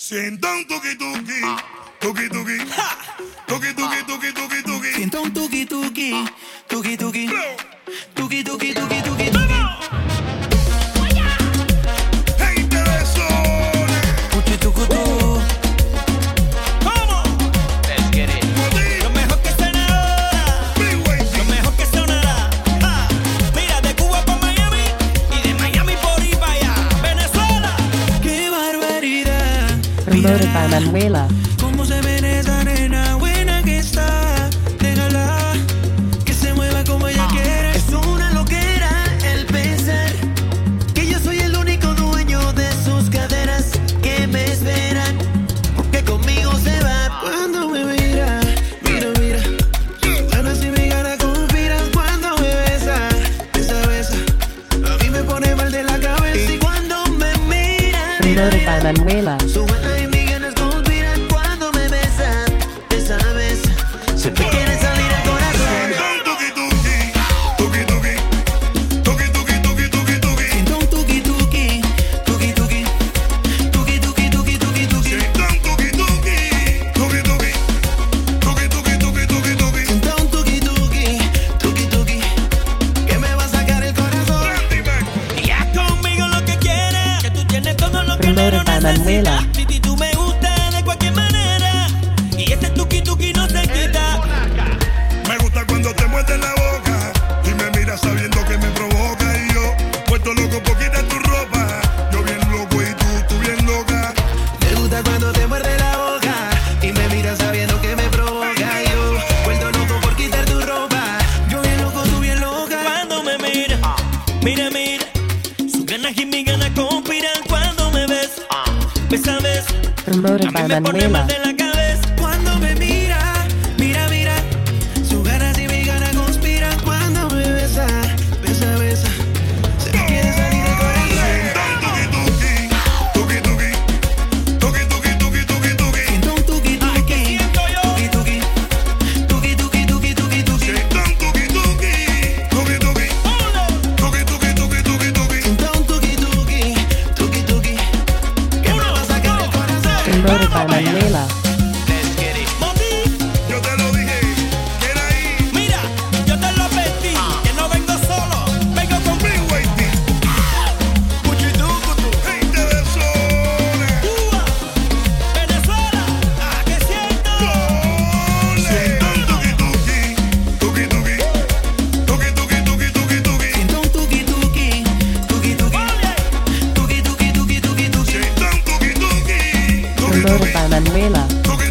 Siento un tuki tuki, tuki tuki, tuki tuki, tuki tuki, tuki. Siento un tuki tuki, tuki tuki, tuki tuki, tuki tuki. Hey, te beso. Tuki tuki tuki. ¿Cómo? Let's get it. Lo mejor que suena ahora. Lo mejor que sonará. Mira, de Cuba para Miami y de Miami por ahí para allá. Venezuela. ¡Qué barbaridad! Promoted by Manuela. Cómo se ve esa nena buena que está. Déjala que se mueva como ella quiere. Es una loquera el pensar que yo soy el único dueño de sus caderas que me esperan. Porque conmigo se va cuando me mira. Mira, mira. Ganas y mi ganas conspiran cuando me besa. Besa, besa. A mí me pone mal de la cabeza. Y cuando me mira, mira, Promoted by mira. Manuela. Su buena y mi ganas conspiran cuando me besa. Besa, besa. Se te quiere salir el corazón. Tuki tuki, tuki tuki, tuki tuki, tuki tuki, tuki. Siento un tuki tuki, tuki tuki, tuki tuki, tuki tuki, tuki. Siento un tuki tuki, tuki tuki, tuki tuki, tuki tuki, tuki. Siento un tuki tuki, tuki tuki, que me va a sacar el corazón. Y haz conmigo lo que quieras. Que tú tienes todo lo que no Promoted by Manuela. necesitas. Si tú me gustas de cualquier manera. Y ese tuki tuki no se quita. Me gusta cuando te muerdes la boca y me miras sabiendo que me provoca. Y yo, puesto loco por quitar tu ropa. Yo bien loco y tú bien loca. Me gusta cuando te muerde la boca y me miras sabiendo que me provoca. Yo vuelto loco por quitar tu ropa. Yo bien loco, tú bien loca. Cuando me mira, mira, mira. Sus ganas y mis ganas conspiran cuando me ves. Besa, besa. Promoted A by mí me pone Manuela. mal de la cabeza. Cuando me mira, mira, mira. Sus ganas y mis ganas conspiran cuando me besa. Besa, besa. Se me quiere salir el corazón. Tuki tuki, tuki tuki, tuki tuki, tuki tuki. Siento un tuki Ay, ¿qué tuki, siento yo? tuki tuki, tuki tuki, tuki tuki, tuki. Siento un tuki tuki, tuki tuki, tuki tuki, tuki tuki, tuki. Siento un tuki tuki, tuki tuki, que me va a sacar el corazón. Promoted by Manuela. Let's get it. Moti, Yo te lo dije, que era ahí. mira, yo te lo advertí. Que no vengo solo, vengo con Big Whitey. Hey, te beso. Cuba, Venezuela. ¿Qué siento? Siento un tuki tuki, tuki tuki, tuki tuki, tuki tuki, tuki. Siento un tuki tuki, tuki tuki, tuki tuki, tuki tuki, tuki. Siento un tuki tuki, tuki Promoted tuki, by Manuela. tuki